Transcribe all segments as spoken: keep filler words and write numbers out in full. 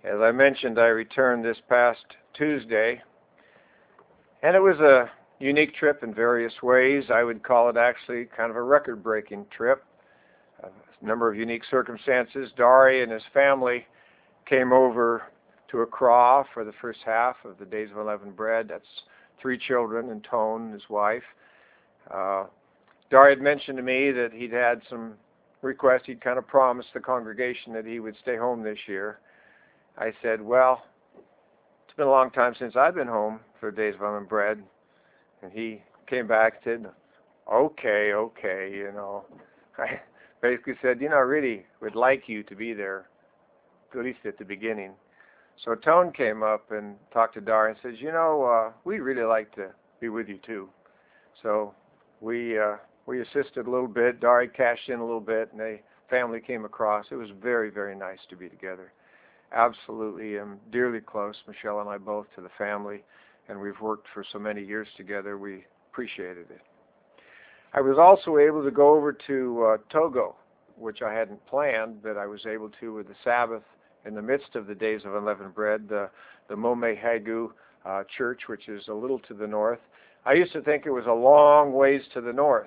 As I mentioned, I returned this past Tuesday, and it was a unique trip in various ways. I would call it actually kind of a record-breaking trip. A number of unique circumstances. Dari and his family came over to Accra for the first half of the Days of Unleavened Bread. That's three children and Tone, his wife. Uh, Dari had mentioned to me that he'd had some requests. He'd kind of promised the congregation that he would stay home this year. I said, well, it's been a long time since I've been home for the Days of Unleavened Bread. And he came back and said, okay, okay, you know. I basically said, you know, I really would like you to be there, at least at the beginning. So Tone came up and talked to Dari and says, you know, uh, we'd really like to be with you too. So we uh, we assisted a little bit. Dari cashed in a little bit, and the family came across. It was very, very nice to be together. Absolutely, I'm dearly close, Michelle and I both, to the family, and we've worked for so many years together. We appreciated it. I was also able to go over to uh, Togo, which I hadn't planned, but I was able to with the Sabbath in the midst of the Days of Unleavened Bread, the, the Momehegu uh, Church, which is a little to the north. I used to think it was a long ways to the north,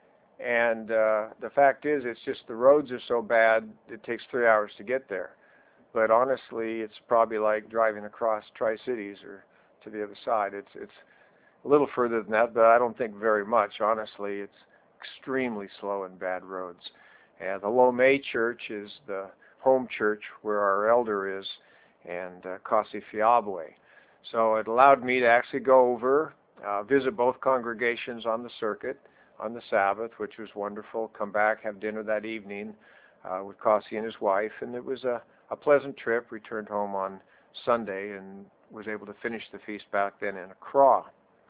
and uh, the fact is it's just the roads are so bad it takes three hours to get there. But honestly, it's probably like driving across Tri-Cities or to the other side. It's, it's a little further than that, but I don't think very much. Honestly, it's extremely slow and bad roads. And the Lomé Church is the home church where our elder is, and uh, Kasi Fiabwe. So it allowed me to actually go over, uh, visit both congregations on the circuit on the Sabbath, which was wonderful, come back, have dinner that evening uh, with Kasi and his wife, and it was a, a pleasant trip. Returned home on Sunday and was able to finish the feast back then in Accra.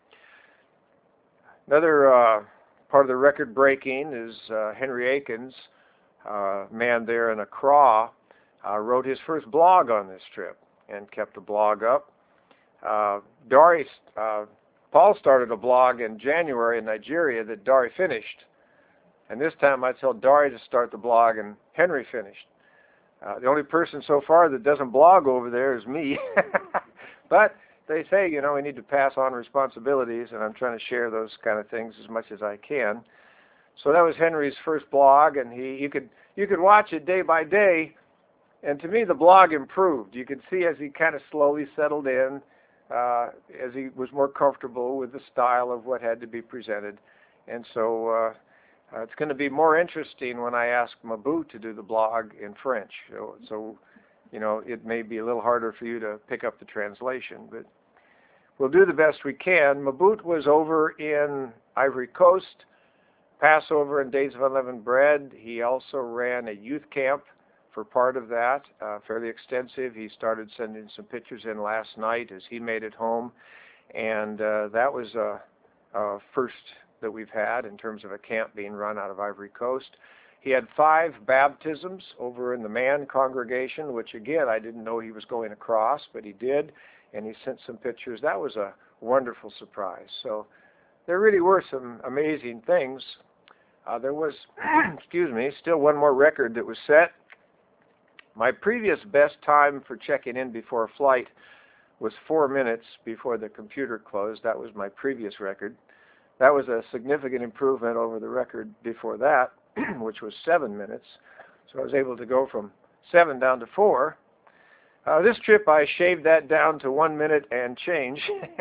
Another uh, part of the record breaking is uh, Henry Akins, uh, man there in Accra, uh, wrote his first blog on this trip and kept a blog up. Uh, Dari, uh, Paul started a blog in January in Nigeria that Dari finished. And this time I told Dari to start the blog and Henry finished. Uh, the only person so far that doesn't blog over there is me. But they say, you know, we need to pass on responsibilities, and I'm trying to share those kind of things as much as I can. So that was Henry's first blog, and he you could you could watch it day by day, and to me the blog improved. You could see as he kind of slowly settled in, uh, as he was more comfortable with the style of what had to be presented. And so uh, uh, it's going to be more interesting when I ask Mabu to do the blog in French. So, so you know, it may be a little harder for you to pick up the translation, but we'll do the best we can. Mabut was over in Ivory Coast, Passover and Days of Unleavened Bread. He also ran a youth camp for part of that, uh, fairly extensive. He started sending some pictures in last night as he made it home, and uh, that was a, a first that we've had in terms of a camp being run out of Ivory Coast. He had five baptisms over in the Man congregation, which again, I didn't know he was going across, but he did, and he sent some pictures. That was a wonderful surprise. So there really were some amazing things. Uh, there was, excuse me, still one more record that was set. My previous best time for checking in before a flight was four minutes before the computer closed. That was my previous record. That was a significant improvement over the record before that, which was seven minutes. So I was able to go from seven down to four. Uh, this trip I shaved that down to one minute and change.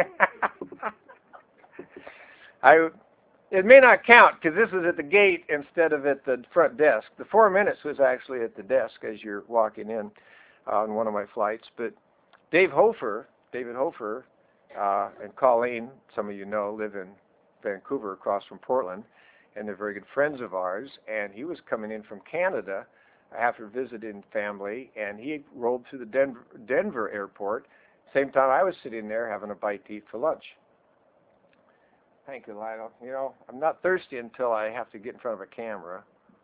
I, it may not count because this is at the gate instead of at the front desk. The four minutes was actually at the desk as you're walking in uh, on one of my flights. But Dave Hofer, David Hofer, uh, and Colleen, some of you know, live in Vancouver across from Portland, and they're very good friends of ours, and he was coming in from Canada after visiting family, and he rolled through the Denver, Denver airport, same time I was sitting there having a bite to eat for lunch. Thank you, Lionel. You know, I'm not thirsty until I have to get in front of a camera.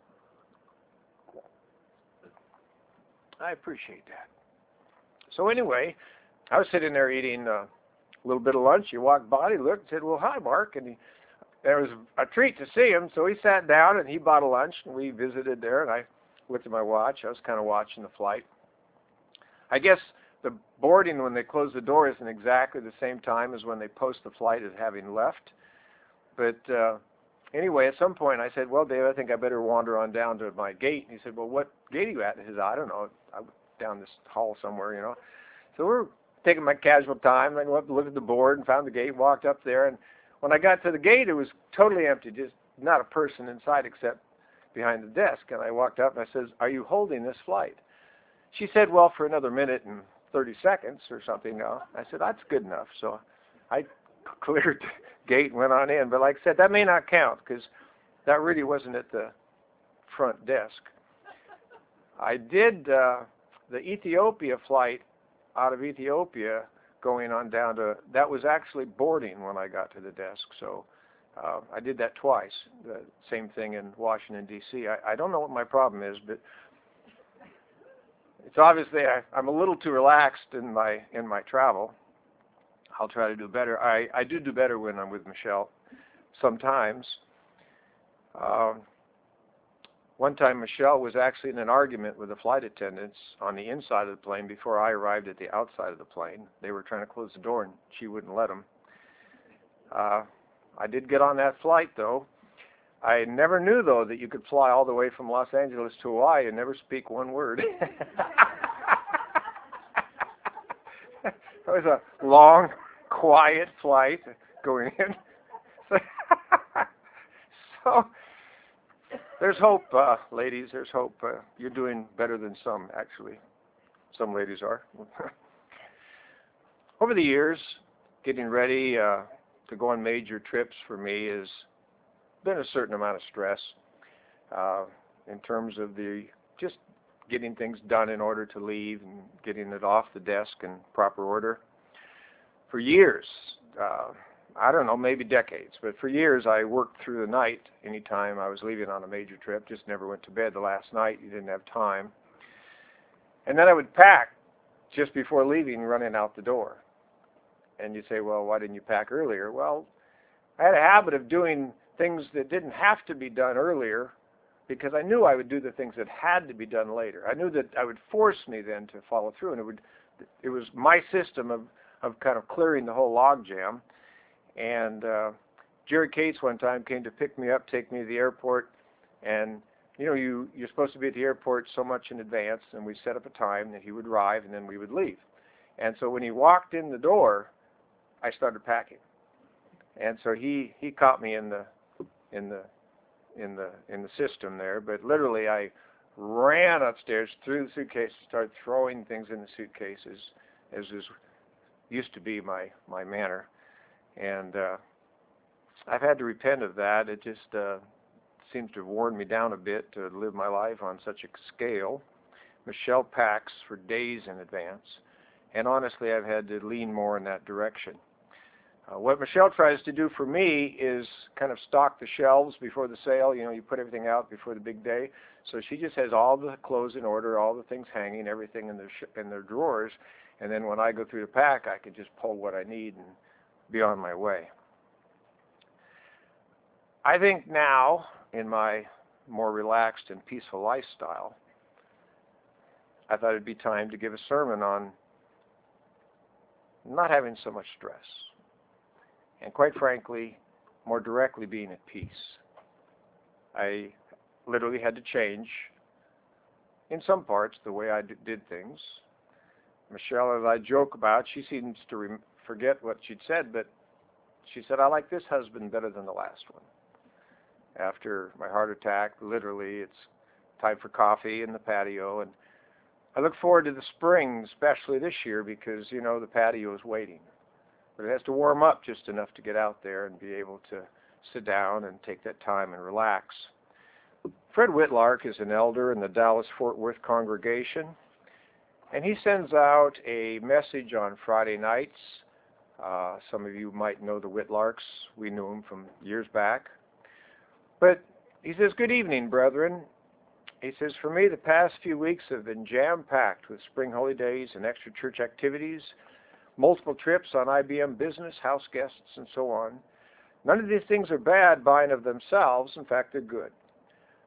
I appreciate that. So anyway, I was sitting there eating uh, a little bit of lunch. He walked by, he looked and said, well, hi, Mark, and he there was a treat to see him, so he sat down and he bought a lunch, and we visited there, and I looked at my watch. I was kind of watching the flight. I guess the boarding, when they close the door, isn't exactly the same time as when they post the flight as having left. But uh, anyway, at some point I said, well, Dave, I think I better wander on down to my gate. And he said, well, what gate are you at? And he said, I don't know. I was down this hall somewhere, you know. So we're taking my casual time. I go up and looked at the board and found the gate, walked up there. And when I got to the gate, it was totally empty, just not a person inside except behind the desk. And I walked up and I says, are you holding this flight? She said, well, for another minute and thirty seconds or something now. I said, that's good enough. So I cleared the gate and went on in. But like I said, that may not count because that really wasn't at the front desk. I did uh, the Ethiopia flight out of Ethiopia going on down to, that was actually boarding when I got to the desk. So uh, I did that twice, the same thing in Washington, D C I, I don't know what my problem is, but it's obviously I, I'm a little too relaxed in my in my travel. I'll try to do better. I, I do do better when I'm with Michelle sometimes. Um, one time Michelle was actually in an argument with the flight attendants on the inside of the plane before I arrived at the outside of the plane. They were trying to close the door and she wouldn't let them. Uh, I did get on that flight though. I never knew, though, that you could fly all the way from Los Angeles to Hawaii and never speak one word. It was a long, quiet flight going in. So there's hope, uh, ladies. There's hope. Uh, you're doing better than some, actually. Some ladies are. Over the years, getting ready uh, to go on major trips for me is been a certain amount of stress uh, in terms of the just getting things done in order to leave and getting it off the desk in proper order. For years, uh, I don't know, maybe decades, but for years I worked through the night anytime I was leaving on a major trip, just never went to bed the last night. You didn't have time. And then I would pack just before leaving, running out the door. And you'd say, well, why didn't you pack earlier? Well, I had a habit of doing things that didn't have to be done earlier because I knew I would do the things that had to be done later. I knew that I would force me then to follow through, and it would it was my system of, of kind of clearing the whole log jam. And uh, Jerry Cates one time came to pick me up, take me to the airport, and you know, you, you're supposed to be at the airport so much in advance, and we set up a time that he would arrive and then we would leave. And so when he walked in the door, I started packing. And so he, he caught me in the in the in the in the system there, but literally I ran upstairs, threw the suitcase, started throwing things in the suitcases, as is used to be my my manner, and uh, I've had to repent of that. It just uh, seems to have worn me down a bit to live my life on such a scale. Michelle packs for days in advance, and honestly, I've had to lean more in that direction. Uh, what Michelle tries to do for me is kind of stock the shelves before the sale. You know, you put everything out before the big day. So she just has all the clothes in order, all the things hanging, everything in their sh in their drawers. And then when I go through the pack, I can just pull what I need and be on my way. I think now, in my more relaxed and peaceful lifestyle, I thought it'd be time to give a sermon on not having so much stress. And quite frankly, more directly being at peace. I literally had to change, in some parts, the way I did things. Michelle, as I joke about, she seems to rem forget what she'd said, but she said, I like this husband better than the last one. After my heart attack, literally, it's time for coffee in the patio, and I look forward to the spring, especially this year, because, you know, the patio is waiting. But it has to warm up just enough to get out there and be able to sit down and take that time and relax. Fred Whitlark is an elder in the Dallas-Fort Worth congregation, and he sends out a message on Friday nights. Uh, some of you might know the Whitlarks. We knew them from years back. But he says, good evening, brethren. He says, for me, the past few weeks have been jam-packed with spring holidays and extra church activities, multiple trips on I B M business, house guests, and so on. None of these things are bad by and of themselves. In fact, they're good.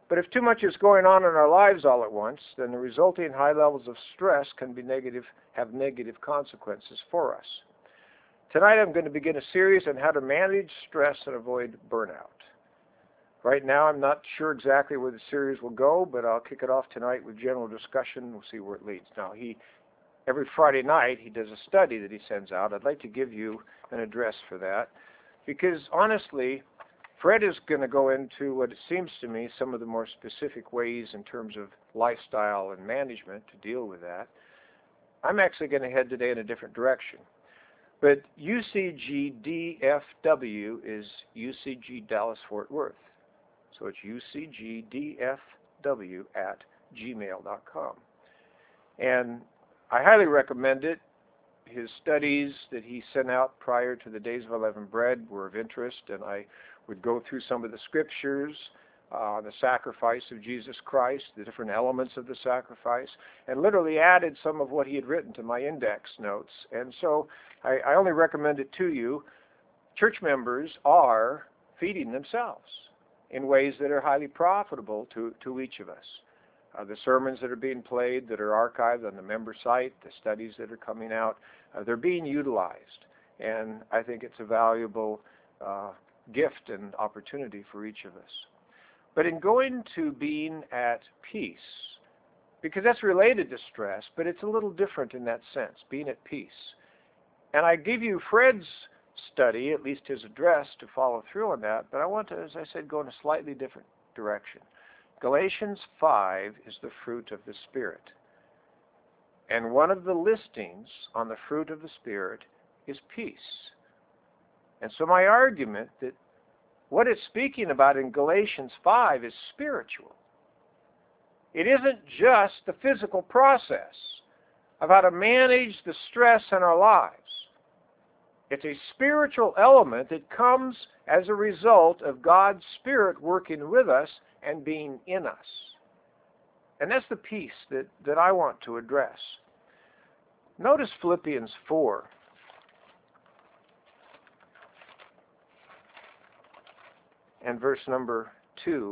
But if too much is going on in our lives all at once, then the resulting high levels of stress can be negative, have negative consequences for us. Tonight I'm going to begin a series on how to manage stress and avoid burnout. Right now I'm not sure exactly where the series will go, but I'll kick it off tonight with general discussion. We'll see where it leads. Now, he every Friday night he does a study that he sends out. I'd like to give you an address for that because, honestly, Fred is going to go into what it seems to me some of the more specific ways in terms of lifestyle and management to deal with that. I'm actually going to head today in a different direction. But U C G D F W is U C G Dallas Fort Worth. So it's U C G D F W at gmail dot com. And I highly recommend it. His studies that he sent out prior to the Days of Unleavened Bread were of interest, and I would go through some of the scriptures, uh, the sacrifice of Jesus Christ, the different elements of the sacrifice, and literally added some of what he had written to my index notes. And so I, I only recommend it to you. Church members are feeding themselves in ways that are highly profitable to, to each of us. Uh, the sermons that are being played, that are archived on the member site, the studies that are coming out, uh, they're being utilized. And I think it's a valuable uh, gift and opportunity for each of us. But in going to being at peace, because that's related to stress, but it's a little different in that sense, being at peace. And I give you Fred's study, at least his address, to follow through on that, but I want to, as I said, go in a slightly different direction. Galatians five is the fruit of the Spirit. And one of the listings on the fruit of the Spirit is peace. And so my argument that what it's speaking about in Galatians five is spiritual. It isn't just the physical process of how to manage the stress in our lives. It's a spiritual element that comes as a result of God's Spirit working with us and being in us. And that's the piece that, that I want to address. Notice Philippians four. And verse number two.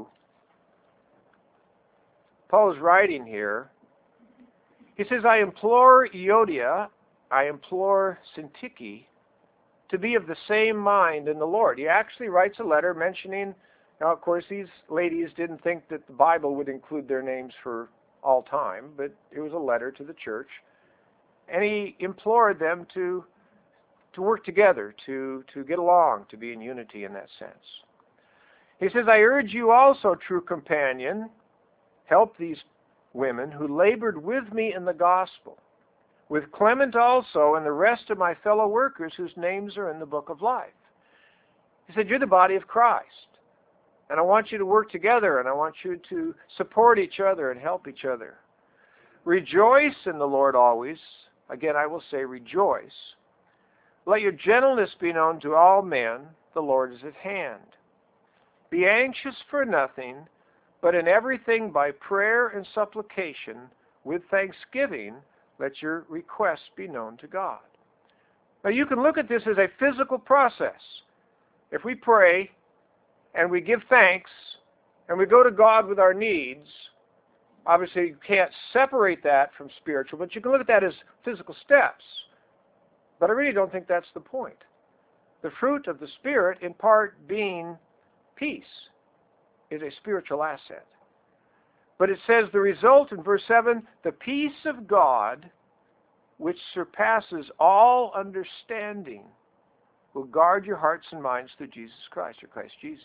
Paul is writing here. He says, I implore Euodia, I implore Syntyche, to be of the same mind in the Lord. He actually writes a letter mentioning, now of course these ladies didn't think that the Bible would include their names for all time, but it was a letter to the church. And he implored them to, to work together, to, to get along, to be in unity in that sense. He says, I urge you also, true companion, help these women who labored with me in the gospel, with Clement also and the rest of my fellow workers whose names are in the book of life. He said, you're the body of Christ. And I want you to work together, and I want you to support each other and help each other. Rejoice in the Lord always. Again, I will say rejoice. Let your gentleness be known to all men. The Lord is at hand. Be anxious for nothing, but in everything by prayer and supplication, with thanksgiving, let your requests be known to God. Now you can look at this as a physical process. If we pray and we give thanks and we go to God with our needs, obviously you can't separate that from spiritual, but you can look at that as physical steps. But I really don't think that's the point. The fruit of the Spirit, in part being peace, is a spiritual asset. But it says the result in verse seven, the peace of God, which surpasses all understanding, will guard your hearts and minds through Jesus Christ, or Christ Jesus.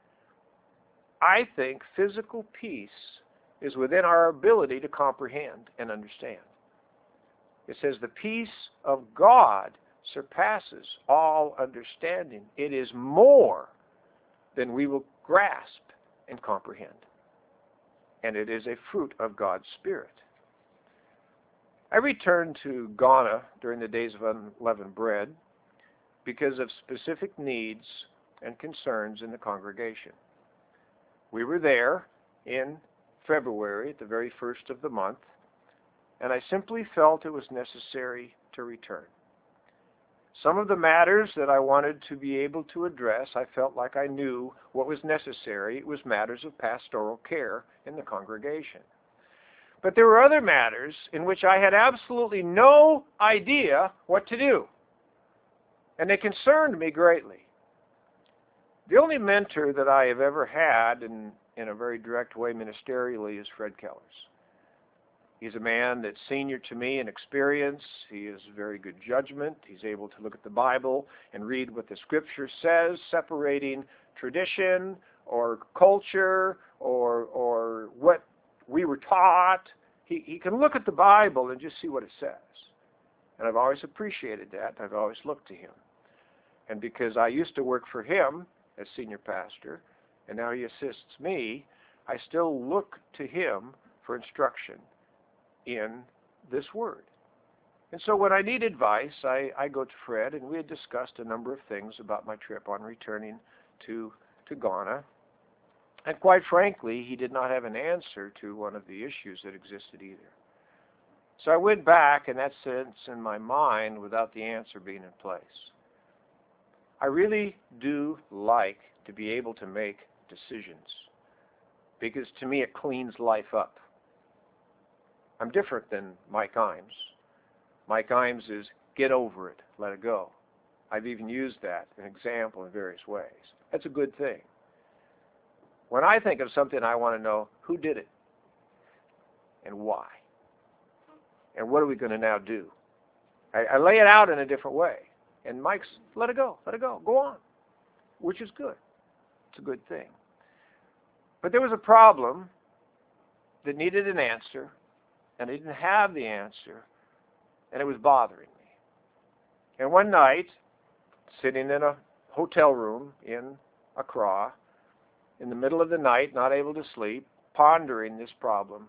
I think physical peace is within our ability to comprehend and understand. It says the peace of God surpasses all understanding. It is more than we will grasp and comprehend. And it is a fruit of God's Spirit. I returned to Ghana during the Days of Unleavened Bread because of specific needs and concerns in the congregation. We were there in February, at the very first of the month, and I simply felt it was necessary to return. Some of the matters that I wanted to be able to address, I felt like I knew what was necessary. It was matters of pastoral care in the congregation. But there were other matters in which I had absolutely no idea what to do. And they concerned me greatly. The only mentor that I have ever had in, in a very direct way ministerially is Fred Kellers. He's a man that's senior to me in experience. He has very good judgment. He's able to look at the Bible and read what the Scripture says, separating tradition or culture or, or what we were taught. He, he can look at the Bible and just see what it says. And I've always appreciated that. I've always looked to him. And because I used to work for him as senior pastor, and now he assists me, I still look to him for instruction in this word. And so when I need advice, I, I go to Fred, and we had discussed a number of things about my trip on returning to, to Ghana. And quite frankly, he did not have an answer to one of the issues that existed either. So I went back in that sense in my mind without the answer being in place. I really do like to be able to make decisions because to me it cleans life up. I'm different than Mike Imes. Mike Imes is get over it, let it go. I've even used that as an example in various ways. That's a good thing. When I think of something, I want to know who did it and why. And what are we going to now do? I, I lay it out in a different way. And Mike's, let it go, let it go, go on, which is good. It's a good thing. But there was a problem that needed an answer, and I didn't have the answer, and it was bothering me. And one night, sitting in a hotel room in Accra, in the middle of the night, not able to sleep, pondering this problem.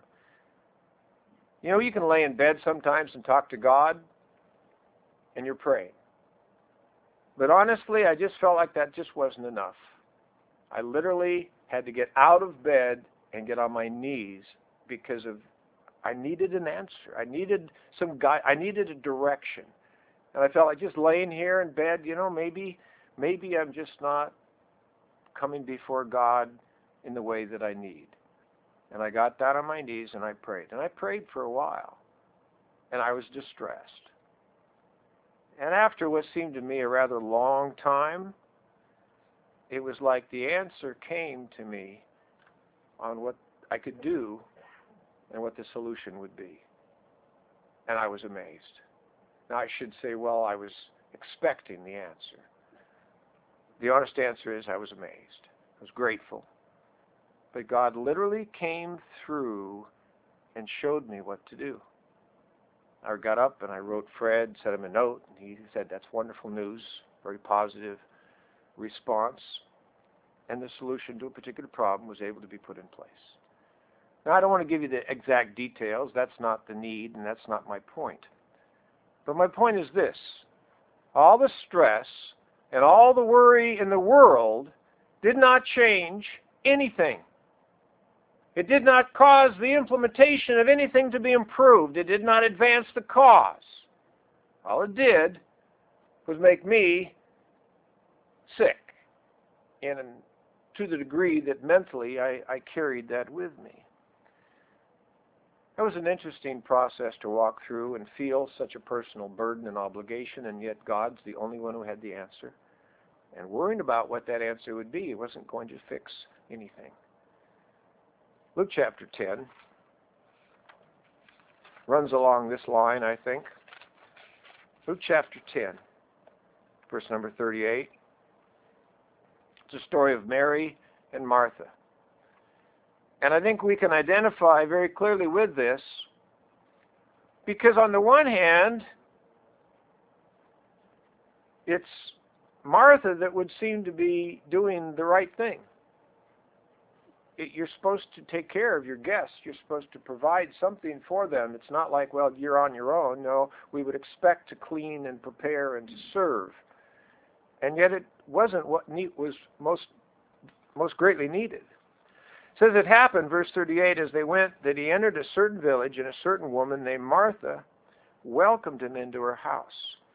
You know, you can lay in bed sometimes and talk to God, and you're praying. But honestly, I just felt like that just wasn't enough. I literally had to get out of bed and get on my knees because of I needed an answer. I needed some guide. I needed a direction. And I felt like just laying here in bed, you know, maybe maybe I'm just not coming before God in the way that I need. And I got down on my knees and I prayed. And I prayed for a while. And I was distressed. And after what seemed to me a rather long time, it was like the answer came to me on what I could do and what the solution would be. And I was amazed. Now I should say, well, I was expecting the answer. The honest answer is I was amazed. I was grateful. But God literally came through and showed me what to do. I got up and I wrote Fred, sent him a note, and he said, that's wonderful news, very positive response, and the solution to a particular problem was able to be put in place. Now, I don't want to give you the exact details. That's not the need, and that's not my point. But my point is this. All the stress and all the worry in the world did not change anything. It did not cause the implementation of anything to be improved. It did not advance the cause. All it did was make me sick, and to the degree that mentally I, I carried that with me. It was an interesting process to walk through and feel such a personal burden and obligation, and yet God's the only one who had the answer. And worrying about what that answer would be, it wasn't going to fix anything. Luke chapter ten runs along this line, I think. Luke chapter ten, verse number thirty-eight. It's a story of Mary and Martha. And I think we can identify very clearly with this because on the one hand, it's Martha that would seem to be doing the right thing. You're supposed to take care of your guests. You're supposed to provide something for them. It's not like, well, you're on your own. No, we would expect to clean and prepare and to serve. And yet it wasn't what was most, most greatly needed. It says it happened, verse thirty-eight, as they went, that he entered a certain village, and a certain woman named Martha welcomed him into her house.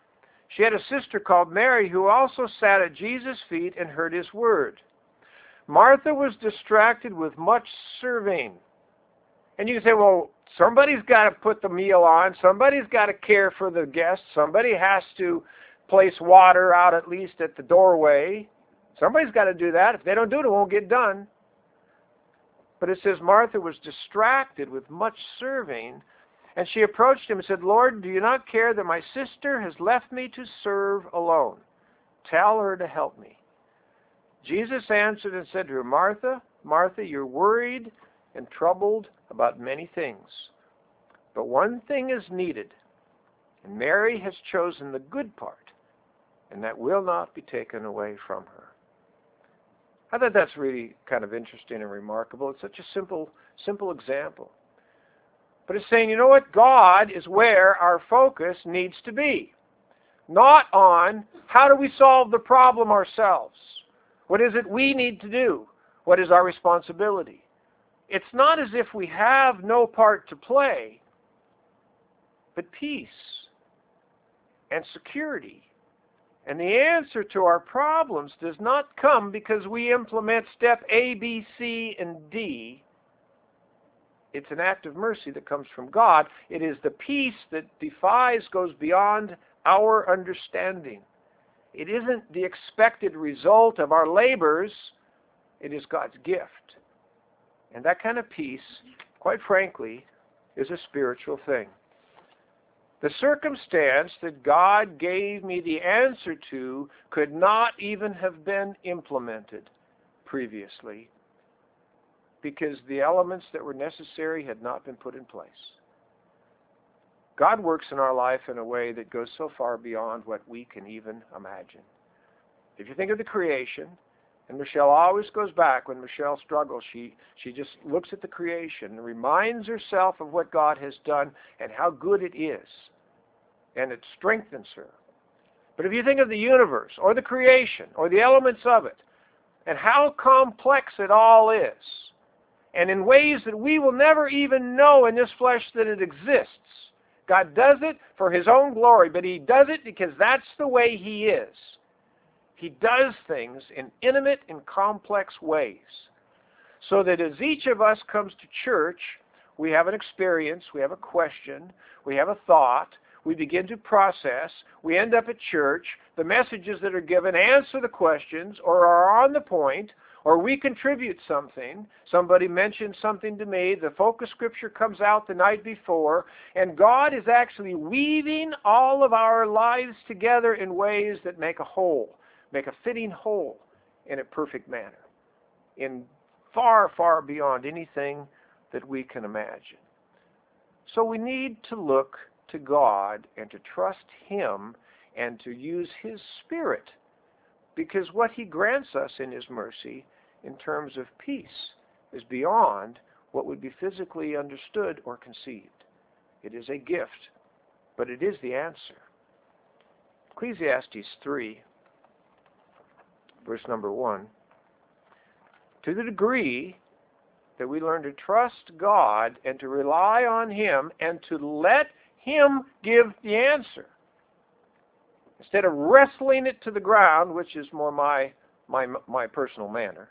She had a sister called Mary who also sat at Jesus' feet and heard his word. Martha was distracted with much serving. And you can say, well, somebody's got to put the meal on. Somebody's got to care for the guests. Somebody has to place water out at least at the doorway. Somebody's got to do that. If they don't do it, it won't get done. But it says Martha was distracted with much serving. And she approached him and said, Lord, do you not care that my sister has left me to serve alone? Tell her to help me. Jesus answered and said to her, Martha, Martha, you're worried and troubled about many things. But one thing is needed, and Mary has chosen the good part, and that will not be taken away from her. I thought that's really kind of interesting and remarkable. It's such a simple, simple example. But it's saying, you know what? God is where our focus needs to be. Not on how do we solve the problem ourselves. What is it we need to do? What is our responsibility? It's not as if we have no part to play, but peace and security. And the answer to our problems does not come because we implement step A, B, C, and D. It's an act of mercy that comes from God. It is the peace that defies, goes beyond our understanding. It isn't the expected result of our labors. It is God's gift. And that kind of peace, quite frankly, is a spiritual thing. The circumstance that God gave me the answer to could not even have been implemented previously because the elements that were necessary had not been put in place. God works in our life in a way that goes so far beyond what we can even imagine. If you think of the creation, and Michelle always goes back when Michelle struggles, she, she just looks at the creation and reminds herself of what God has done and how good it is. And it strengthens her. But if you think of the universe or the creation or the elements of it and how complex it all is, and in ways that we will never even know in this flesh that it exists, God does it for His own glory, but He does it because that's the way He is. He does things in intimate and complex ways. So that as each of us comes to church, we have an experience, we have a question, we have a thought, we begin to process, we end up at church, the messages that are given answer the questions or are on the point, or we contribute something. Somebody mentioned something to me, the focus scripture comes out the night before, and God is actually weaving all of our lives together in ways that make a whole, make a fitting whole in a perfect manner, in far, far beyond anything that we can imagine. So we need to look to God and to trust Him and to use His Spirit, because what He grants us in His mercy in terms of peace is beyond what would be physically understood or conceived. It is a gift, but it is the answer. Ecclesiastes three, verse number one. To the degree that we learn to trust God and to rely on Him and to let Him give the answer, instead of wrestling it to the ground, which is more my, my, my personal manner,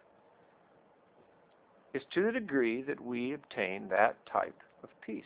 is to the degree that we obtain that type of peace.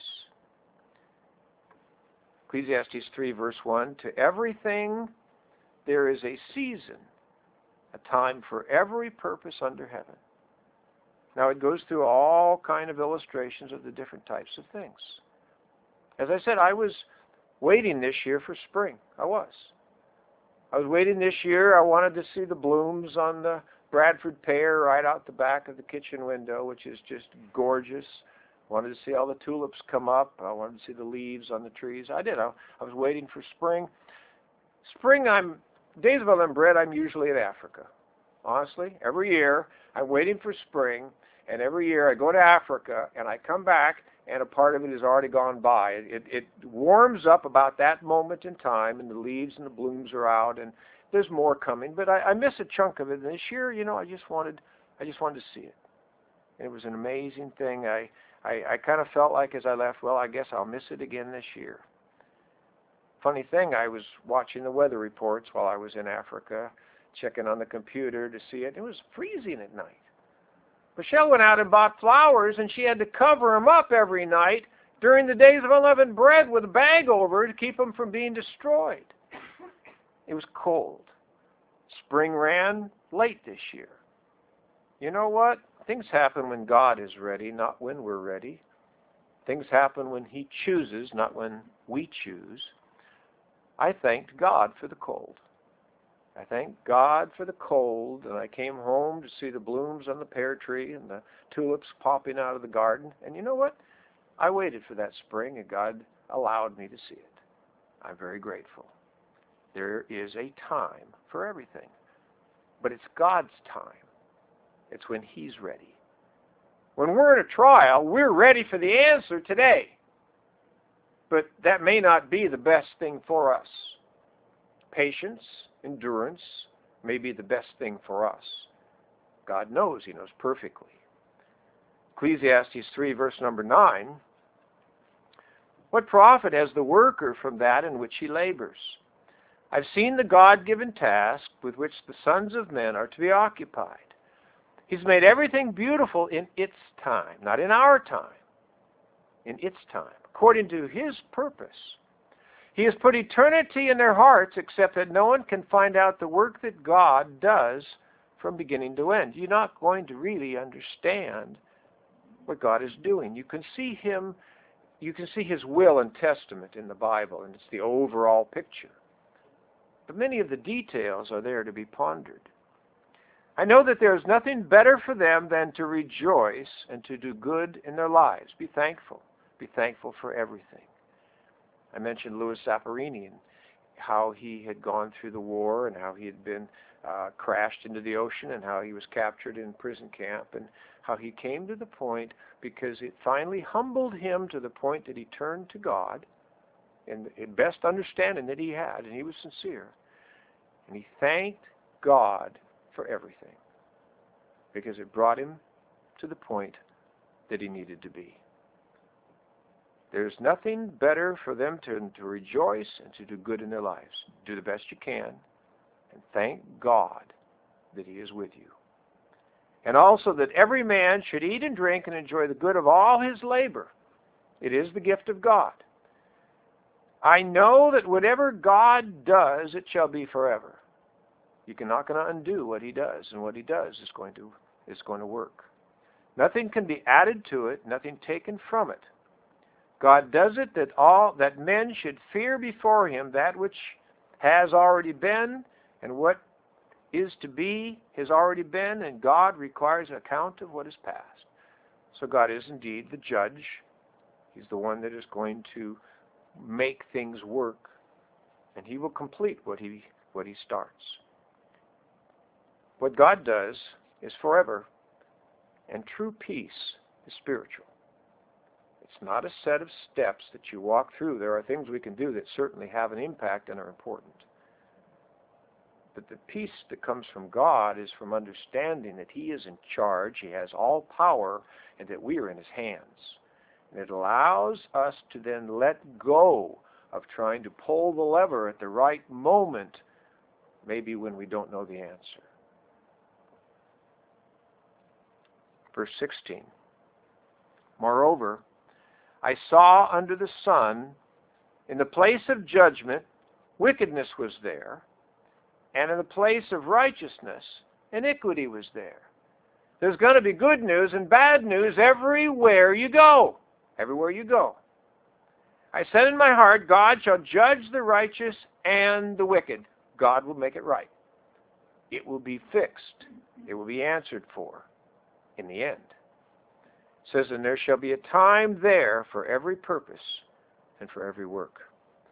Ecclesiastes three, verse one, to everything there is a season, a time for every purpose under heaven. Now it goes through all kind of illustrations of the different types of things. As I said, I was waiting this year for spring. I was. I was waiting this year. I wanted to see the blooms on the Bradford pear right out the back of the kitchen window, which is just gorgeous. I wanted to see all the tulips come up. I wanted to see the leaves on the trees. I did. I, I was waiting for spring. Spring, I'm, days of unleavened bread, I'm usually in Africa. Honestly, every year I'm waiting for spring, and every year I go to Africa, and I come back, and a part of it has already gone by. It, it warms up about that moment in time, and the leaves and the blooms are out, and there's more coming. But I, I miss a chunk of it. And this year, you know, I just wanted, I just wanted to see it. And it was an amazing thing. I, I, I kind of felt like as I left, well, I guess I'll miss it again this year. Funny thing, I was watching the weather reports while I was in Africa, checking on the computer to see it. It was freezing at night. Michelle went out and bought flowers, and she had to cover them up every night during the days of unleavened bread with a bag over to keep them from being destroyed. It was cold. Spring ran late this year. You know what? Things happen when God is ready, not when we're ready. Things happen when He chooses, not when we choose. I thanked God for the cold. I thanked God for the cold, and I came home to see the blooms on the pear tree and the tulips popping out of the garden. And you know what? I waited for that spring, and God allowed me to see it. I'm very grateful. There is a time for everything, but it's God's time. It's when He's ready. When we're in a trial, we're ready for the answer today. But that may not be the best thing for us. Patience, endurance may be the best thing for us. God knows. He knows perfectly. Ecclesiastes three, verse number nine. What profit has the worker from that in which he labors? I've seen the God-given task with which the sons of men are to be occupied. He's made everything beautiful in its time, not in our time, in its time, according to His purpose. He has put eternity in their hearts, except that no one can find out the work that God does from beginning to end. You're not going to really understand what God is doing. You can see Him, you can see His will and testament in the Bible, and it's the overall picture. But many of the details are there to be pondered. I know that there is nothing better for them than to rejoice and to do good in their lives. Be thankful. Be thankful for everything. I mentioned Louis Zapparini and how he had gone through the war and how he had been uh, crashed into the ocean and how he was captured in prison camp and how he came to the point because it finally humbled him to the point that he turned to God in the best understanding that he had, and he was sincere. And he thanked God for everything because it brought him to the point that he needed to be. There's nothing better for them to, to rejoice and to do good in their lives. Do the best you can and thank God that He is with you. And also that every man should eat and drink and enjoy the good of all his labor. It is the gift of God. I know that whatever God does, it shall be forever. You're not going to undo what He does, and what He does is going to is going to work. Nothing can be added to it, nothing taken from it. God does it that all that men should fear before Him that which has already been, and what is to be has already been, and God requires an account of what is past. So God is indeed the judge. He's the one that is going to make things work, and He will complete what He what He starts. What God does is forever, and true peace is spiritual. It's not a set of steps that you walk through. There are things we can do that certainly have an impact and are important. But the peace that comes from God is from understanding that He is in charge, He has all power, and that we are in His hands. And it allows us to then let go of trying to pull the lever at the right moment, maybe when we don't know the answer. Verse sixteen. Moreover, I saw under the sun, in the place of judgment, wickedness was there, and in the place of righteousness, iniquity was there. There's going to be good news and bad news everywhere you go. Everywhere you go. I said in my heart, God shall judge the righteous and the wicked. God will make it right. It will be fixed. It will be answered for in the end. It says, and there shall be a time there for every purpose and for every work.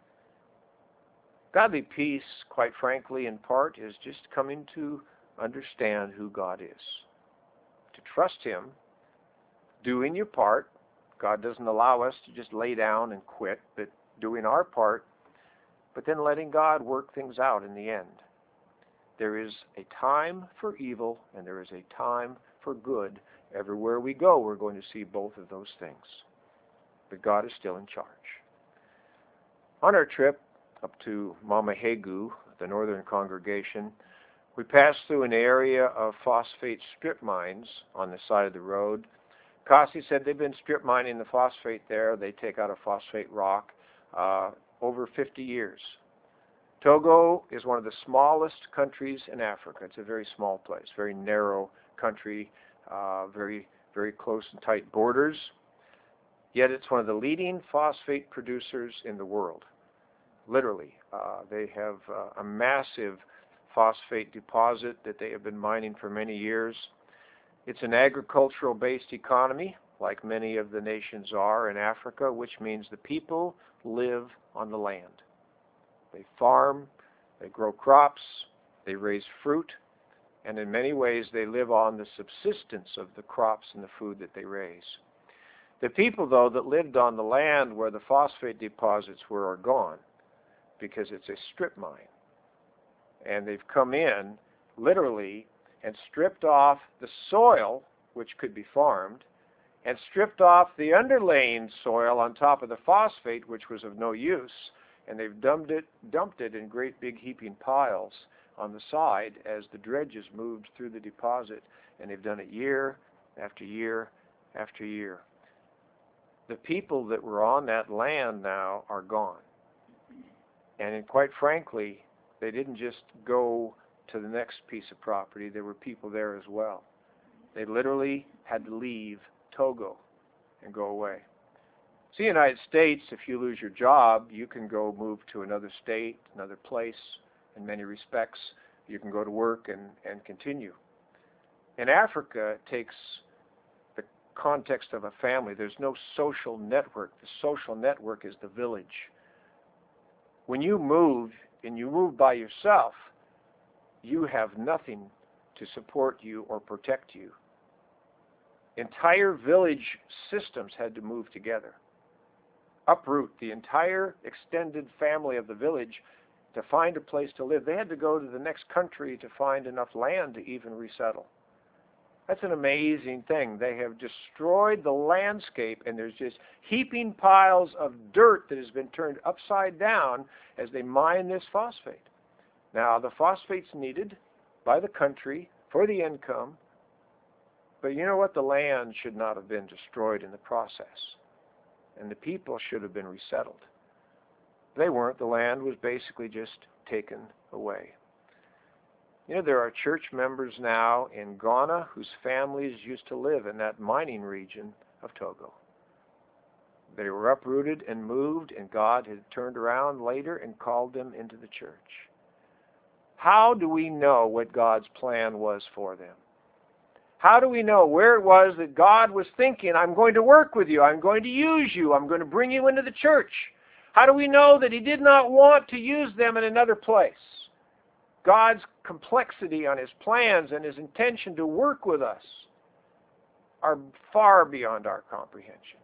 Godly peace, quite frankly, in part, is just coming to understand who God is. To trust Him, doing your part. God doesn't allow us to just lay down and quit, but doing our part, but then letting God work things out in the end. There is a time for evil, and there is a time for good. Everywhere we go, we're going to see both of those things. But God is still in charge. On our trip, up to Mamahegu, the northern congregation. We passed through an area of phosphate strip mines on the side of the road. Kasi said they've been strip mining the phosphate there. They take out a phosphate rock uh, over fifty years. Togo is one of the smallest countries in Africa. It's a very small place, very narrow country, uh, very, very close and tight borders. Yet it's one of the leading phosphate producers in the world, literally. Uh, they have uh, a massive phosphate deposit that they have been mining for many years. It's an agricultural-based economy, like many of the nations are in Africa, which means the people live on the land. They farm, they grow crops, they raise fruit, and in many ways they live on the subsistence of the crops and the food that they raise. The people, though, that lived on the land where the phosphate deposits were are gone because it's a strip mine. And they've come in, literally, and stripped off the soil, which could be farmed, and stripped off the underlaying soil on top of the phosphate, which was of no use, and they've dumped it, dumped it in great big heaping piles on the side as the dredges moved through the deposit, and they've done it year after year after year. The people that were on that land now are gone. And quite frankly, they didn't just go to the next piece of property. There were people there as well. They literally had to leave Togo and go away. See, in the United States, if you lose your job, you can go move to another state, another place. In many respects, you can go to work and, and continue. In Africa, it takes the context of a family. There's no social network. The social network is the village. When you move, and you move by yourself, you have nothing to support you or protect you. Entire village systems had to move together. Uproot the entire extended family of the village to find a place to live. They had to go to the next country to find enough land to even resettle. That's an amazing thing. They have destroyed the landscape, and there's just heaping piles of dirt that has been turned upside down as they mine this phosphate. Now, the phosphate's needed by the country for the income, but you know what? The land should not have been destroyed in the process, and the people should have been resettled. They weren't. The land was basically just taken away. You know, there are church members now in Ghana whose families used to live in that mining region of Togo. They were uprooted and moved, and God had turned around later and called them into the church. How do we know what God's plan was for them? How do we know where it was that God was thinking, I'm going to work with you, I'm going to use you, I'm going to bring you into the church? How do we know that He did not want to use them in another place? God's complexity on His plans and His intention to work with us are far beyond our comprehension.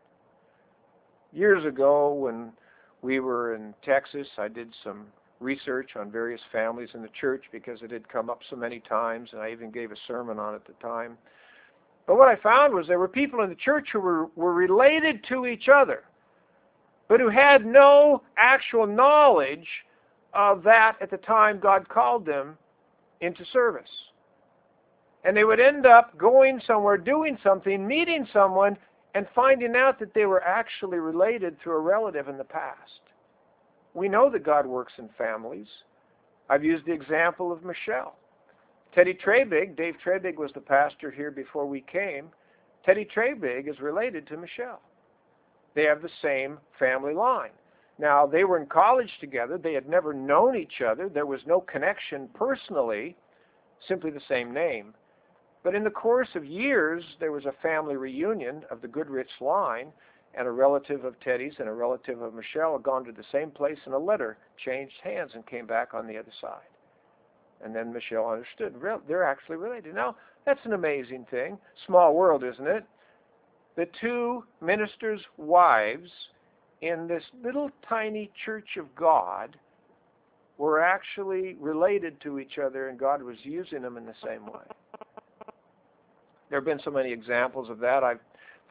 Years ago, when we were in Texas, I did some research on various families in the church because it had come up so many times, and I even gave a sermon on it at the time. But what I found was there were people in the church who were, were related to each other, but who had no actual knowledge of that at the time God called them into service. And they would end up going somewhere, doing something, meeting someone, and finding out that they were actually related through a relative in the past. We know that God works in families. I've used the example of Michelle. Teddy Trebig, Dave Trebig was the pastor here before we came. Teddy Trebig is related to Michelle. They have the same family line. Now, they were in college together. They had never known each other. There was no connection personally, simply the same name. But in the course of years, there was a family reunion of the Goodrich line, and a relative of Teddy's and a relative of Michelle had gone to the same place, and a letter changed hands and came back on the other side. And then Michelle understood. They're actually related. Now, that's an amazing thing. Small world, isn't it? The two ministers' wives in this little tiny church of God were actually related to each other, and God was using them in the same way. There have been so many examples of that. I've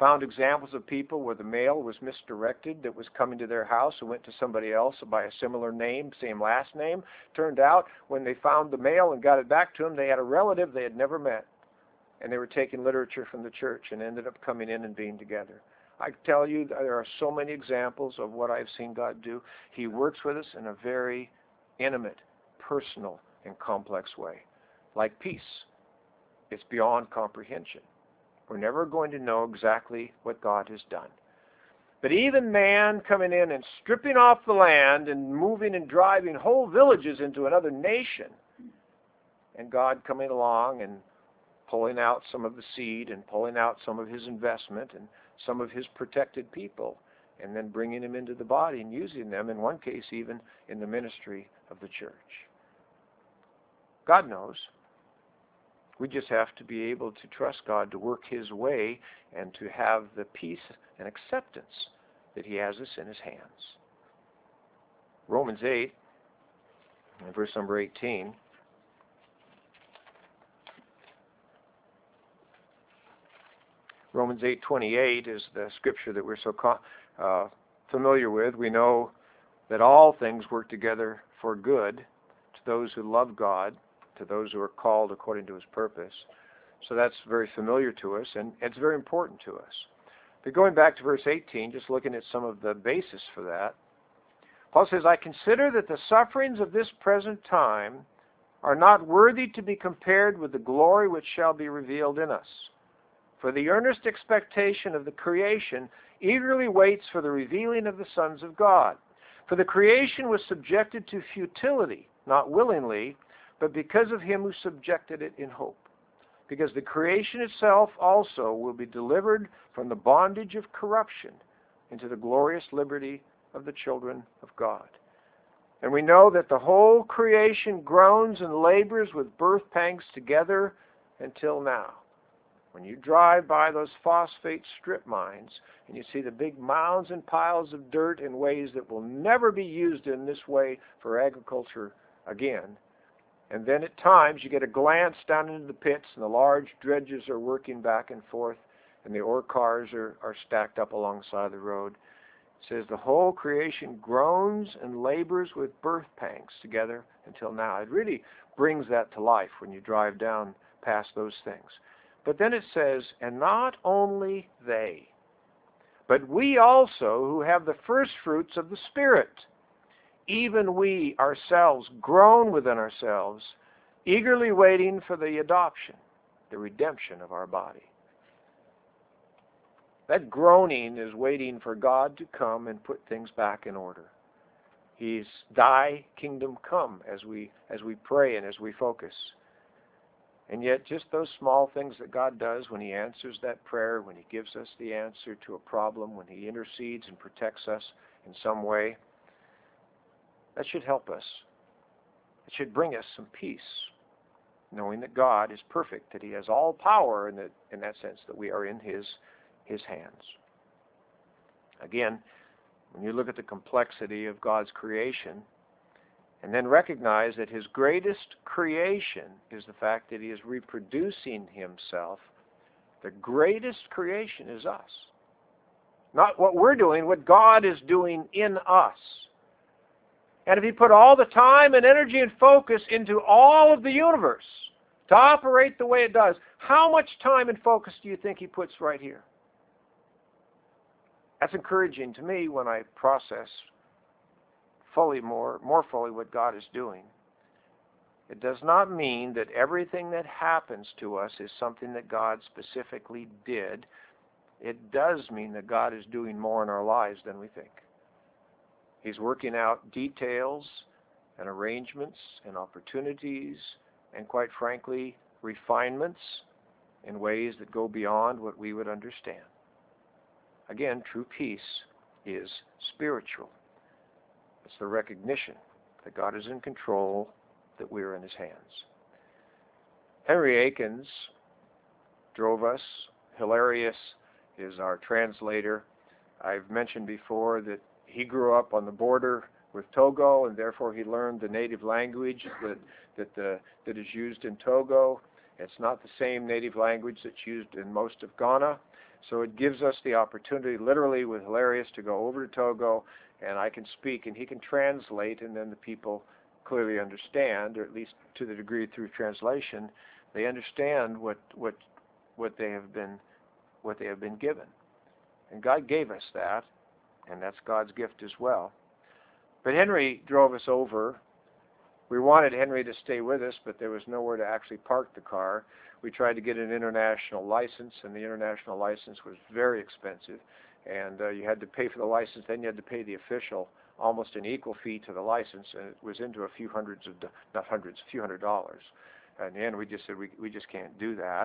found examples of people where the mail was misdirected that was coming to their house and went to somebody else by a similar name, same last name. Turned out when they found the mail and got it back to them, they had a relative they had never met. And they were taking literature from the church and ended up coming in and being together. I tell you, there are so many examples of what I've seen God do. He works with us in a very intimate, personal, and complex way. Like peace, it's beyond comprehension. We're never going to know exactly what God has done. But even man coming in and stripping off the land and moving and driving whole villages into another nation, and God coming along and pulling out some of the seed and pulling out some of his investment and some of his protected people, and then bringing them into the body and using them, in one case even in the ministry of the church. God knows. We just have to be able to trust God to work his way and to have the peace and acceptance that he has us in his hands. Romans eight, and verse number eighteen. Romans eight twenty-eight is the scripture that we're so uh, familiar with. We know that all things work together for good to those who love God, to those who are called according to his purpose. So that's very familiar to us, and it's very important to us. But going back to verse eighteen, just looking at some of the basis for that, Paul says, I consider that the sufferings of this present time are not worthy to be compared with the glory which shall be revealed in us. For the earnest expectation of the creation eagerly waits for the revealing of the sons of God. For the creation was subjected to futility, not willingly, but because of him who subjected it in hope. Because the creation itself also will be delivered from the bondage of corruption into the glorious liberty of the children of God. And we know that the whole creation groans and labors with birth pangs together until now. When you drive by those phosphate strip mines and you see the big mounds and piles of dirt in ways that will never be used in this way for agriculture again, and then at times you get a glance down into the pits and the large dredges are working back and forth and the ore cars are, are stacked up alongside the road. It says the whole creation groans and labors with birth pangs together until now. It really brings that to life when you drive down past those things. But then it says, and not only they, but we also who have the first fruits of the Spirit, even we ourselves groan within ourselves, eagerly waiting for the adoption, the redemption of our body. That groaning is waiting for God to come and put things back in order. He's thy kingdom come as we as we pray and as we focus. And yet just those small things that God does when he answers that prayer, when he gives us the answer to a problem, when he intercedes and protects us in some way, that should help us. It should bring us some peace, knowing that God is perfect, that he has all power in, the, in that sense, that we are in his, his hands. Again, when you look at the complexity of God's creation, and then recognize that his greatest creation is the fact that he is reproducing himself, the greatest creation is us. Not what we're doing, what God is doing in us. And if he put all the time and energy and focus into all of the universe to operate the way it does, how much time and focus do you think he puts right here? That's encouraging to me when I process fully more, more fully what God is doing. It does not mean that everything that happens to us is something that God specifically did. It does mean that God is doing more in our lives than we think. He's working out details and arrangements and opportunities and, quite frankly, refinements in ways that go beyond what we would understand. Again, true peace is spiritual. It's the recognition that God is in control, that we are in his hands. Henry Akins drove us. Hilarious is our translator. I've mentioned before that he grew up on the border with Togo, and therefore he learned the native language that that, the, that is used in Togo. It's not the same native language that's used in most of Ghana. So it gives us the opportunity, literally with Hilarious, to go over to Togo, and I can speak, and he can translate, and then the people clearly understand, or at least to the degree through translation, they understand what what what they have been what they have been given. And God gave us that, and that's God's gift as well. But Henry drove us over. We wanted Henry to stay with us, but there was nowhere to actually park the car. We tried to get an international license, and the international license was very expensive. And uh, you had to pay for the license, then you had to pay the official almost an equal fee to the license, and it was into a few hundreds of, not hundreds, a few hundred dollars. And in the end, we just said, we, we just can't do that.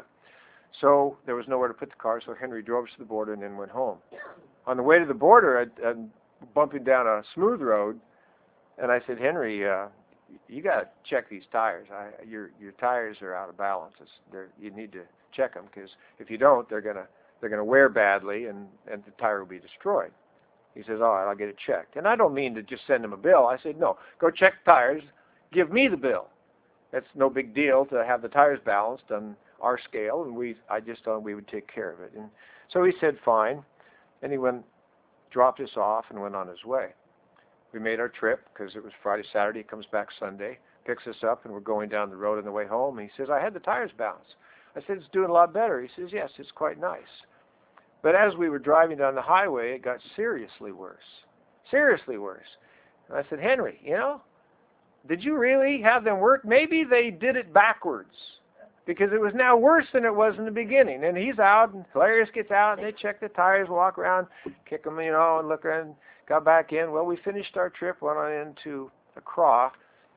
So there was nowhere to put the car, so Henry drove us to the border and then went home. On the way to the border, I, I'm bumping down a smooth road, and I said, Henry, uh, you got to check these tires. I, your your tires are out of balance. They're, you need to check them, because if you don't, they're gonna they're gonna wear badly, and and the tire will be destroyed. He says, all right, I'll get it checked. And I don't mean to just send him a bill. I said, no, go check the tires. Give me the bill. It's no big deal to have the tires balanced on our scale, and we I just thought we would take care of it. And so he said, fine. And he went, dropped us off, and went on his way. We made our trip because it was Friday, Saturday. He comes back Sunday, picks us up, and we're going down the road on the way home. And he says, I had the tires balanced. I said, it's doing a lot better. He says, yes, it's quite nice. But as we were driving down the highway, it got seriously worse. Seriously worse. And I said, Henry, you know, did you really have them work? Maybe they did it backwards, because it was now worse than it was in the beginning. And he's out, and Hilarious gets out, and they check the tires, walk around, kick them, you know, and look around, got back in. Well, we finished our trip, went on into Accra.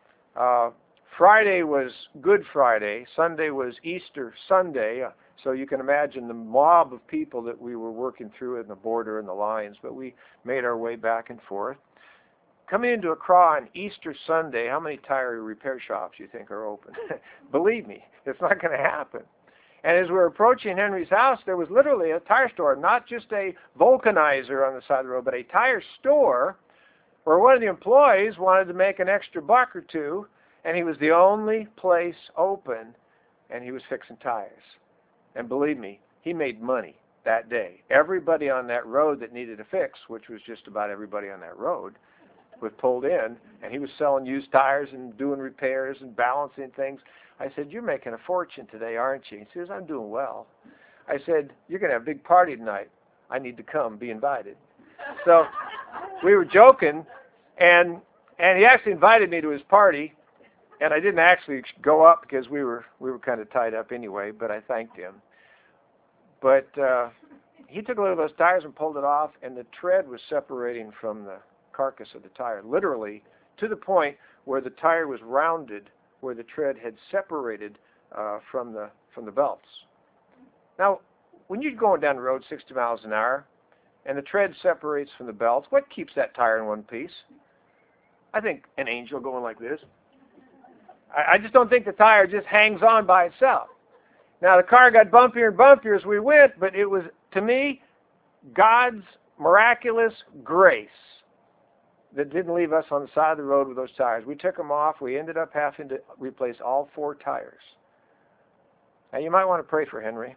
Uh, Friday was Good Friday. Sunday was Easter Sunday. Uh, so you can imagine the mob of people that we were working through in the border and the lines. But we made our way back and forth. Coming into Accra on Easter Sunday, how many tire repair shops do you think are open? Believe me, it's not going to happen. And as we were approaching Henry's house, there was literally a tire store, not just a vulcanizer on the side of the road, but a tire store where one of the employees wanted to make an extra buck or two, and he was the only place open, and he was fixing tires. And believe me, he made money that day. Everybody on that road that needed a fix, which was just about everybody on that road, was pulled in, and he was selling used tires and doing repairs and balancing things. I said, you're making a fortune today, aren't you? He says, I'm doing well. I said, you're going to have a big party tonight. I need to come, be invited. So we were joking, and and he actually invited me to his party, and I didn't actually go up because we were we were kind of tied up anyway, but I thanked him. But uh, he took a look at those tires and pulled it off, and the tread was separating from the carcass of the tire, literally to the point where the tire was rounded, where the tread had separated uh, from the from the belts. Now, when you're going down the road sixty miles an hour, and the tread separates from the belts, what keeps that tire in one piece? I think an angel going like this. I, I just don't think the tire just hangs on by itself. Now, the car got bumpier and bumpier as we went, but it was, to me, God's miraculous grace that didn't leave us on the side of the road with those tires. We took them off. We ended up having to replace all four tires. Now, you might want to pray for Henry.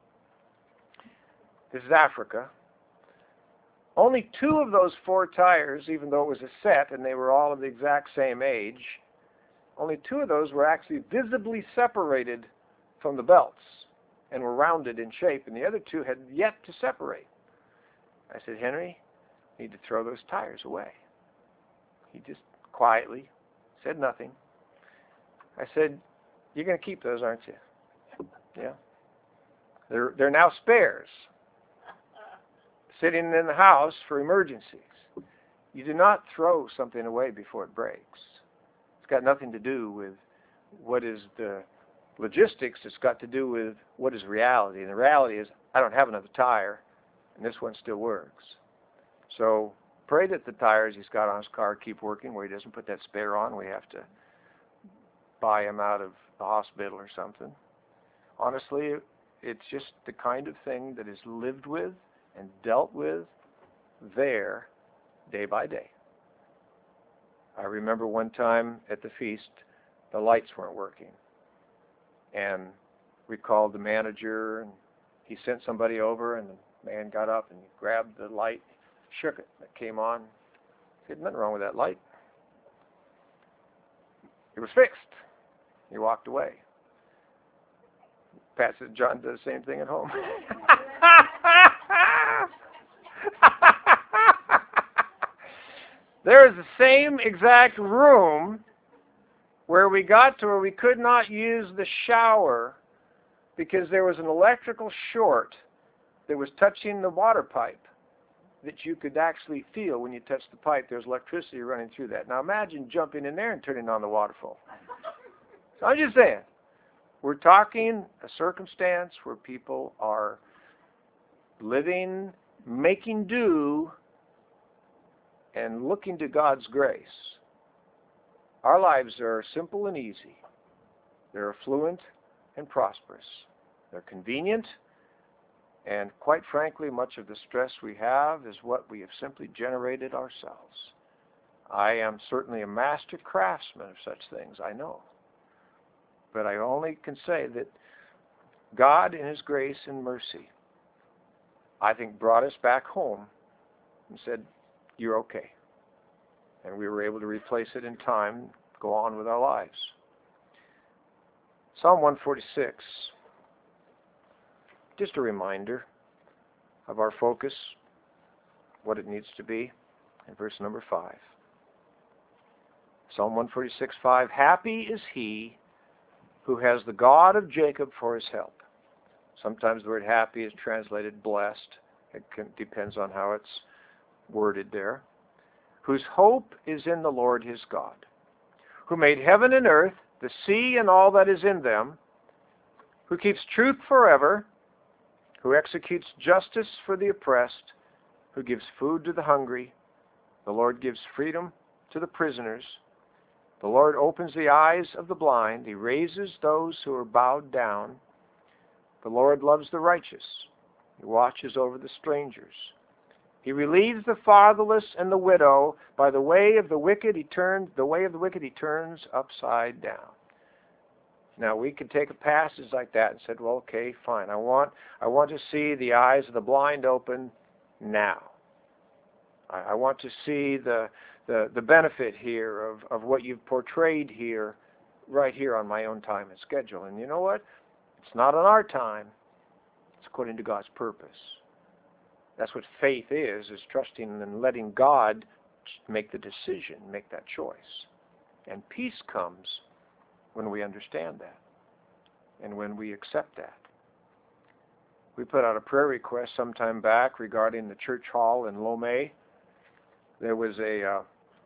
This is Africa. Only two of those four tires, even though it was a set and they were all of the exact same age, only two of those were actually visibly separated from the belts and were rounded in shape, and the other two had yet to separate. I said, Henry, you need to throw those tires away. He just quietly said nothing. I said, you're going to keep those, aren't you? Yeah. They're, they're now spares, sitting in the house for emergencies. You do not throw something away before it breaks. It's got nothing to do with what is the logistics. It's got to do with what is reality. And the reality is, I don't have another tire, and this one still works. So pray that the tires he's got on his car keep working, where he doesn't put that spare on. We have to buy him out of the hospital or something. Honestly, it's just the kind of thing that is lived with and dealt with there day by day. I remember one time at the feast, the lights weren't working. And we called the manager, and he sent somebody over, and the Man got up and grabbed the light, shook it, it came on. He said, nothing wrong with that light. It was fixed. He walked away. Pat said, John does the same thing at home. There is the same exact room where we got to where we could not use the shower because there was an electrical short that was touching the water pipe that you could actually feel when you touched the pipe. There's electricity running through that. Now imagine jumping in there and turning on the waterfall. So I'm just saying, we're talking a circumstance where people are living, making do, and looking to God's grace. Our lives are simple and easy. They're affluent and prosperous. They're convenient, and quite frankly, much of the stress we have is what we have simply generated ourselves. I am certainly a master craftsman of such things, I know. But I only can say that God, in His grace and mercy, I think brought us back home and said, you're okay. And we were able to replace it in time, go on with our lives. Psalm one forty-six, just a reminder of our focus, what it needs to be, in verse number five. Psalm one forty-six, five, happy is he who has the God of Jacob for his help. Sometimes the word happy is translated blessed. It can, depends on how it's worded there. Whose hope is in the Lord his God, who made heaven and earth, the sea and all that is in them, who keeps truth forever, who executes justice for the oppressed, who gives food to the hungry. The Lord gives freedom to the prisoners. The Lord opens the eyes of the blind. He raises those who are bowed down. The Lord loves the righteous. He watches over the strangers. He relieves the fatherless and the widow. By the way of the wicked he turns, the way of the wicked he turns upside down. Now we could take a passage like that and said, well, okay, fine. I want I want to see the eyes of the blind open now. I, I want to see the the the benefit here of, of what you've portrayed here, right here on my own time and schedule. And you know what? It's not on our time. It's according to God's purpose. That's what faith is, is trusting and letting God make the decision, make that choice. And peace comes when we understand that and when we accept that. We put out a prayer request some time back regarding the church hall in Lomé. There was a uh,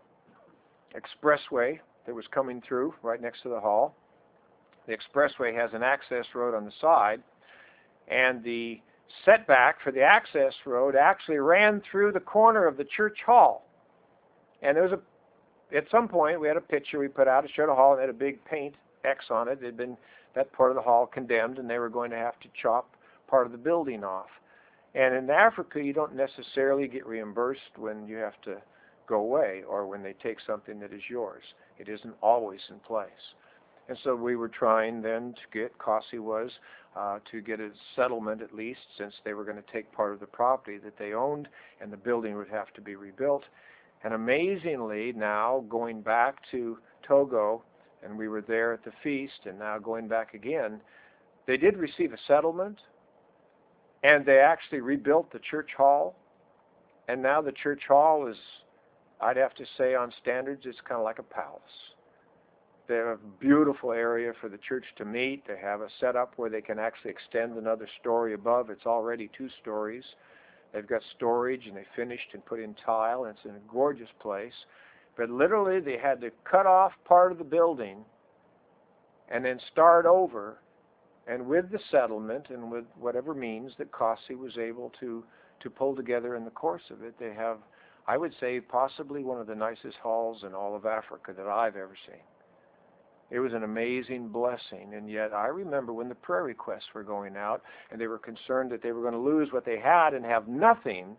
expressway that was coming through right next to the hall. The expressway has an access road on the side, and the setback for the access road actually ran through the corner of the church hall. And there was a, at some point, we had a picture we put out. It showed a hall and had a big paint X on it. It had been that part of the hall condemned, and they were going to have to chop part of the building off. And in Africa, you don't necessarily get reimbursed when you have to go away or when they take something that is yours. It isn't always in place. And so we were trying then to get, Kasi was, uh, to get a settlement at least, since they were going to take part of the property that they owned, and the building would have to be rebuilt. And amazingly, now going back to Togo, and we were there at the feast, and now going back again, they did receive a settlement, and they actually rebuilt the church hall. And now the church hall is, I'd have to say on standards, it's kind of like a palace. They have a beautiful area for the church to meet. They have a setup where they can actually extend another story above. It's already two stories. They've got storage, and they finished and put in tile, and it's in a gorgeous place. But literally, they had to cut off part of the building and then start over. And with the settlement and with whatever means that Kasi was able to, to pull together in the course of it, they have, I would say, possibly one of the nicest halls in all of Africa that I've ever seen. It was an amazing blessing, and yet I remember when the prayer requests were going out, and they were concerned that they were going to lose what they had and have nothing.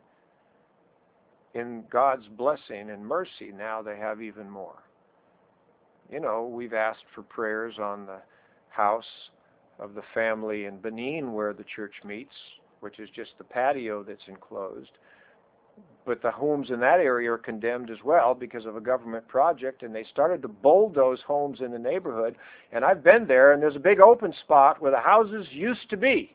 In God's blessing and mercy, now they have even more. You know, we've asked for prayers on the house of the family in Benin where the church meets. which is just the patio that's enclosed. But the homes in that area are condemned as well because of a government project, and they started to bulldoze homes in the neighborhood. And I've been there, and there's a big open spot where the houses used to be.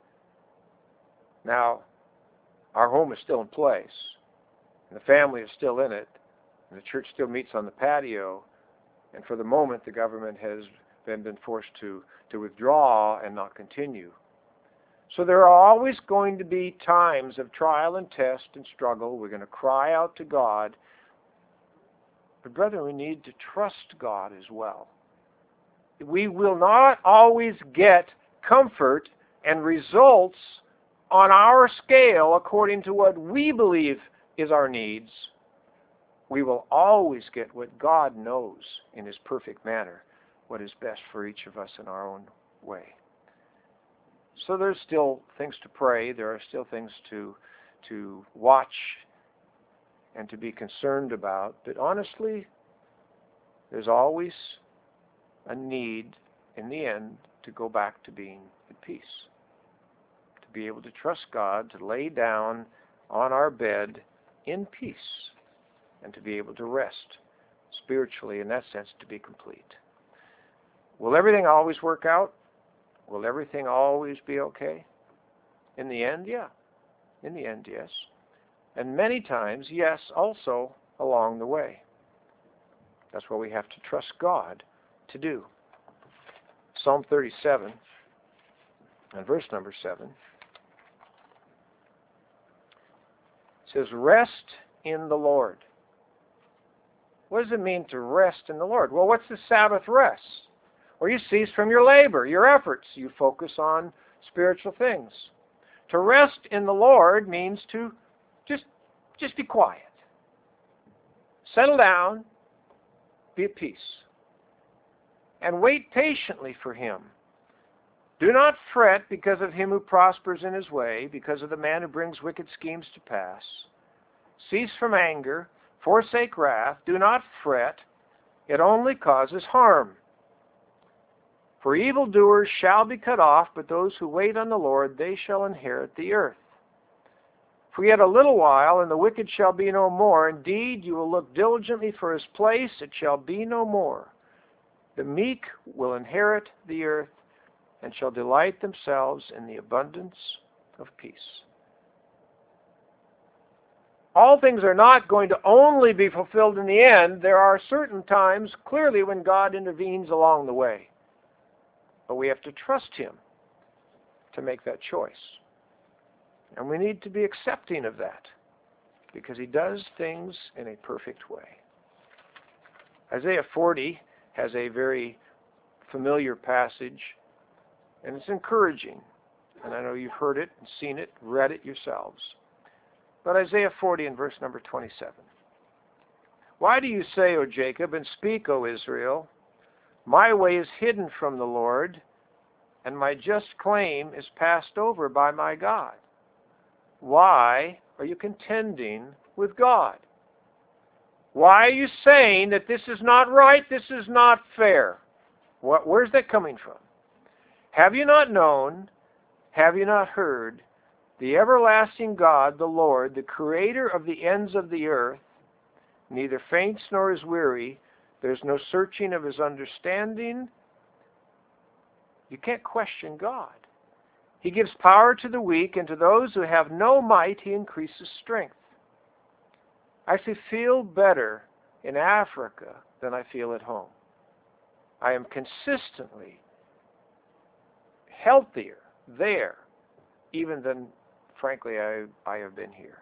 Now, our home is still in place, and the family is still in it, and the church still meets on the patio. And for the moment, the government has been, been forced to, to withdraw and not continue. So there are always going to be times of trial and test and struggle. We're going to cry out to God. But brethren, we need to trust God as well. We will not always get comfort and results on our scale according to what we believe is our needs. We will always get what God knows in His perfect manner, what is best for each of us in our own way. So there's still things to pray. There are still things to, to watch and to be concerned about. But honestly, there's always a need in the end to go back to being at peace. To be able to trust God, to lay down on our bed in peace, and to be able to rest spiritually, in that sense, to be complete. Will everything always work out? Will everything always be okay? In the end, yeah. In the end, yes. And many times, yes, also along the way. That's what we have to trust God to do. Psalm thirty-seven, and verse number seven, says, "Rest in the Lord." What does it mean to rest in the Lord? Well, what's the Sabbath rest? Or you cease from your labor, your efforts. You focus on spiritual things. To rest in the Lord means to just, just be quiet. Settle down, be at peace. And wait patiently for Him. Do not fret because of him who prospers in his way, because of the man who brings wicked schemes to pass. Cease from anger, forsake wrath, do not fret. It only causes harm. For evildoers shall be cut off, but those who wait on the Lord, they shall inherit the earth. For yet a little while, and the wicked shall be no more. Indeed, you will look diligently for his place, it shall be no more. The meek will inherit the earth, and shall delight themselves in the abundance of peace. All things are not going to only be fulfilled in the end. There are certain times, clearly, when God intervenes along the way. But we have to trust Him to make that choice. And we need to be accepting of that, because He does things in a perfect way. Isaiah forty has a very familiar passage, and it's encouraging. And I know you've heard it and seen it, read it yourselves. But Isaiah forty and verse number twenty-seven. Why do you say, O Jacob, and speak, O Israel, my way is hidden from the Lord, and my just claim is passed over by my God? Why are you contending with God? Why are you saying that this is not right, this is not fair? What, where's that coming from? Have you not known, have you not heard, the everlasting God, the Lord, the creator of the ends of the earth, neither faints nor is weary, there's no searching of his understanding. You can't question God. He gives power to the weak, and to those who have no might, He increases strength. I actually feel better in Africa than I feel at home. I am consistently healthier there, even than, frankly, I, I have been here.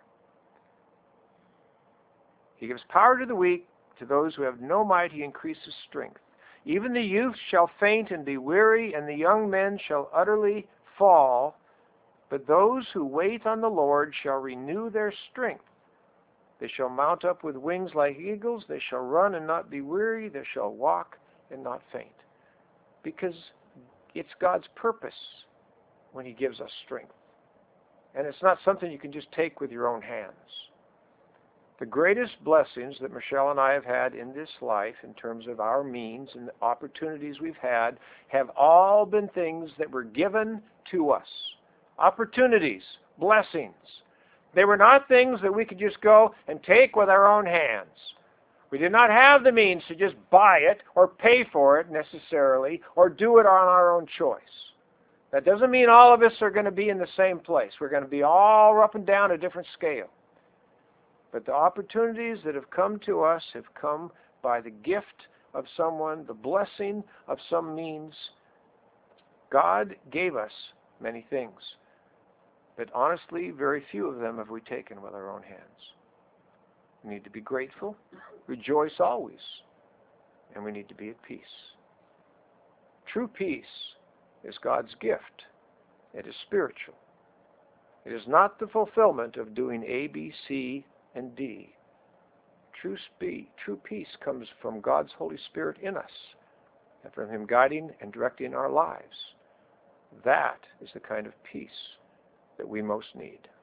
He gives power to the weak, to those who have no might, He increases strength. Even the youth shall faint and be weary, and the young men shall utterly fall. But those who wait on the Lord shall renew their strength. They shall mount up with wings like eagles. They shall run and not be weary. They shall walk and not faint. Because it's God's purpose when He gives us strength. And it's not something you can just take with your own hands. The greatest blessings that Michelle and I have had in this life, in terms of our means and the opportunities we've had, have all been things that were given to us. opportunities, blessings. They were not things that we could just go and take with our own hands. We did not have the means to just buy it or pay for it necessarily or do it on our own choice. That doesn't mean all of us are going to be in the same place. We're going to be all up and down a different scale. But the opportunities that have come to us have come by the gift of someone, the blessing of some means. God gave us many things, but honestly, very few of them have we taken with our own hands. We need to be grateful, rejoice always, and we need to be at peace. True peace is God's gift. It is spiritual. It is not the fulfillment of doing A, B, C, and D. True, spe- true peace comes from God's Holy Spirit in us and from Him guiding and directing our lives. That is the kind of peace that we most need.